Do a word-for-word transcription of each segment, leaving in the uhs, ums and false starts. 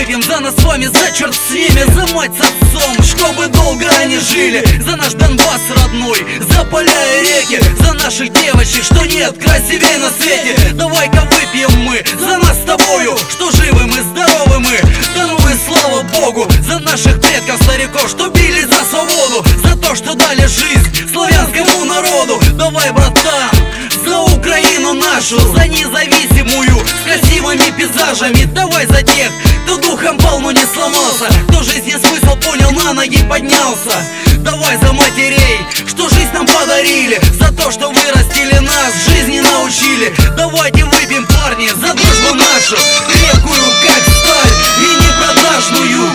выпьем за нас с вами, за черт с ними, за мать с отцом, чтобы долго они жили, за наш Донбасс родной, за поля и реки, за наших девочек, что нет красивее на свете. Давай-ка выпьем мы за нас с тобою, что живы мы, здоровы мы, да ну и слава Богу, за наших предков, стариков, что бились за свободу, за то, что дали жизнь славянскому народу. Давай, братан, за Украину нашу, за независимую, с красивыми пейзажами. Давай за тех, кто духом пал, но не сломался, кто жизни смысл понял, на ноги поднялся. Давай за матерей, что жизнь нам подарили, за то, что вырастили нас, жизни научили. Давайте выпьем, парни, за дружбу нашу, крепкую, как сталь, и непродажную.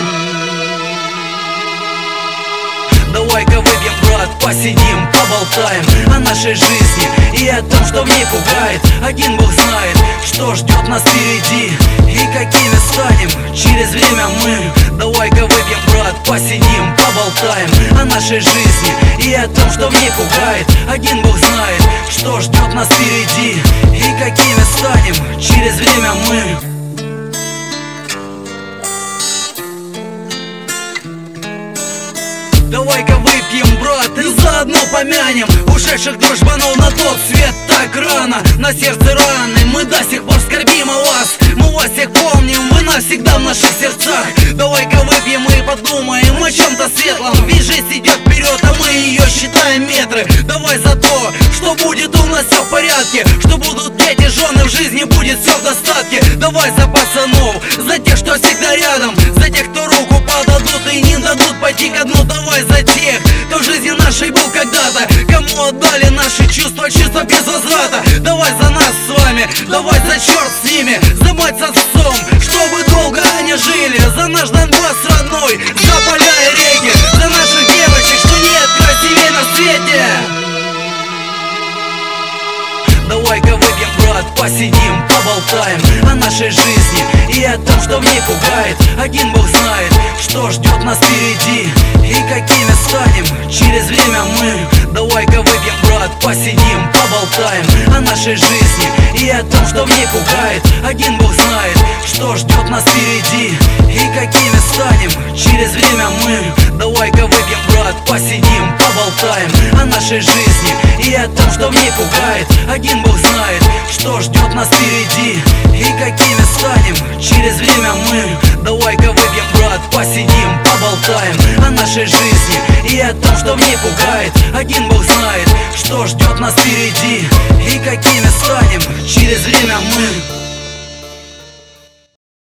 Давай-ка выпьем, брат, посидим, поболтаем о нашей жизни и о том, что в ней пугает. Один Бог знает, что ждет нас впереди и какими станем через время мы. Давай-ка выпьем, брат, посидим, поболтаем о нашей жизни и о том, что в ней пугает. Один Бог знает, что ждет нас впереди и какими станем через время мы. Давай-ка выпьем, брат, и заодно помянем ушедших дружбанов на тот свет так рано. На сердце раны, мы до сих пор скорбим о вас, мы вас всех помним, вы навсегда в наших сердцах. Давай-ка выпьем и подумаем о чем-то светлом, ведь жизнь идет вперед, а мы ее считаем метры. Давай за то, что будет у нас все в порядке, что будут дети, жены, в жизни будет все в достатке. Давай за пацанов, за тех, что всегда рядом, за тех, кто руку подадут и не дадут пойти ко дну. Давай за тех, кто в жизни нашей был когда-то, кому отдали наши чувства, чувства без возврата. Давай за нас с вами, давай за черт с ними, за мать с отцом, чтобы долго они жили, за наш Донбасс родной, за поля и реки, за наших девочек, что нет красивее на свете. Давай-ка выпьем, брат, посидим, поболтаем о нашей жизни и о том, что в ней пугает. Один Бог знает, что ждет нас впереди и какими станем через время мы. Давай-ка выпьем, брат, посидим, поболтаем о нашей жизни и о том, что в ней пугает. Один Бог знает, что ждет нас впереди и какими станем через время мы. Давай-ка выпьем, брат, посидим, поболтаем о нашей жизни и о том, что в ней пугает. Один Бог знает, что ждет нас впереди и какими станем через время мы. Давай-ка выпьем, брат, посидим, поболтаем о нашей жизни и о том, что в ней пугает. Один Бог знает, что ждет нас впереди и какими станем через